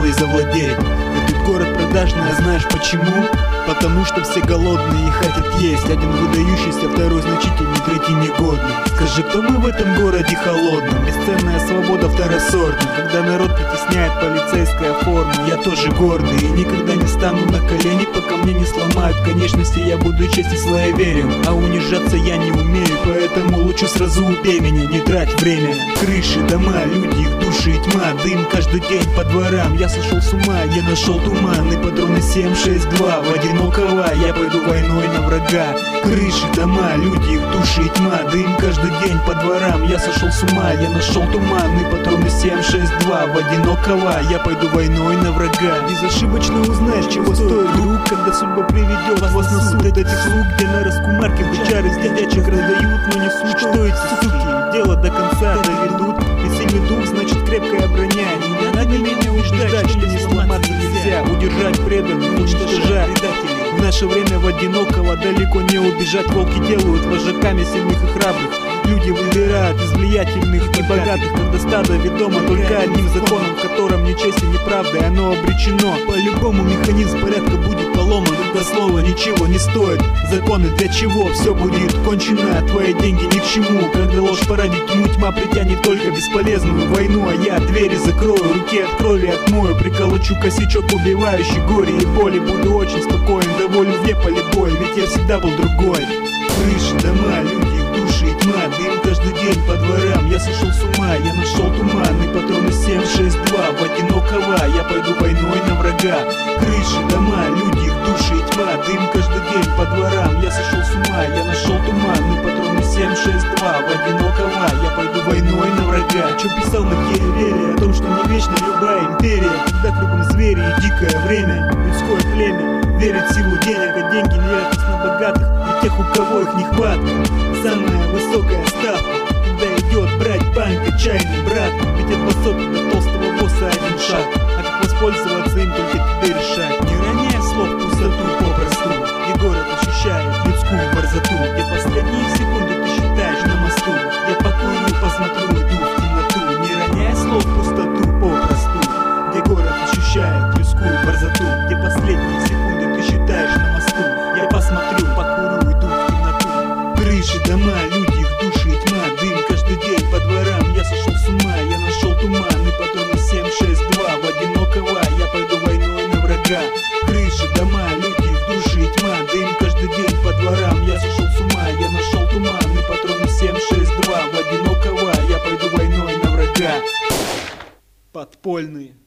силой завладеть. Этот город продажный, а знаешь почему? Потому что все голодные и хотят есть. Один выдающийся, второй значительный, третий негодный. Скажи, кто мы в этом городе холодном? Бесценная свобода второсортная. Когда народ притесняет полицейская форма, я тоже гордый и никогда не стану на колени, пока мне не сломают конечности. Я буду чести своей верен, а унижаться я не умею, поэтому лучше сразу убей меня, не трать время. Крыши, дома, люди, их души и тьма, дым каждый день по дворам. Я сошел с ума, я нашел туман и патроны 7,62. В одинокого я пойду войной на врага. Крыши, дома, люди, их души и тьма, дым каждый день по дворам. Я сошел с ума, я нашел туман и патроны 7,62. В одинокого я пойду войной на врага. Безошибочно узнаешь, чего стоит друг, когда судьба приведет вас на суд этих слуг, где на раскумарке бычары с дядячек раздают, но не суть, что эти суки дело до конца доведут. И сильный дух, значит крепкая броня. Не надо меня убеждать, что не сломаться нельзя, удержать преданных, уничтожать предателей. В наше время в одинокого далеко не убежать. Волки делают вожаками сильных и храбрых. Люди выбирают из влиятельных и богатых, когда стадо ведомо только одним законом, в котором ни честь и ни правда, и оно обречено. По-любому механизм порядка будет поломан, когда слово ничего не стоит. Законы для чего? Все будет кончено, твои деньги ни к чему. Когда ложь породит тьму, тьма притянет только бесполезную войну. А я двери закрою, руки от крови отмою, приколочу косячок, убивающий горе и боли. Буду очень спокоен, доволен вне поле боя, ведь я всегда был другой. Крыши, дома, люди, их души и тьма, дым каждый день по дворам. Я сошел с ума, я нашел туман и патроны 7,62. В одинокого я пойду войной на врага. Крыши, дома, люди, их души и тьма, дым каждый день по дворам. Я сошел с ума, я нашел туман и патроны 7,62. В одинокого я пойду войной на врага. О чем писал Макиавелли? О том, что не вечна любая империя, когда кругом звери и дикое время. Людское племя верит в силу денег, а деньги не верят на богатых и тех, у кого их нехватка. Самая высокая ставка, когда идет брать банк отчаянный брат. Ведь от высоты до толстого босса один шаг, а как воспользоваться им только тебе решать. Не роняя слов в пустоту попросту, и город ощущает людскую борзоту, где последние секунды ты считаешь на мосту. Я покурю, посмотрю, иду в темноту. Не роняя слов в пустоту попросту, где город ощущает людскую борзоту, где последние секунды ты считаешь на мосту. Я посмотрю, покурю, иду в темноту. Крыши, дома, люди, их души и тьма, дым каждый день по дворам. Я сошел с ума, я нашел туман и патроны 7,62. В одинокого я пойду войной на врага. Крыши, дома, люди, их души и тьма, дым каждый день по дворам. Я сошел с ума, я нашел туман и патроны 7,62. В одинокого я пойду войной на врага. Подпольные.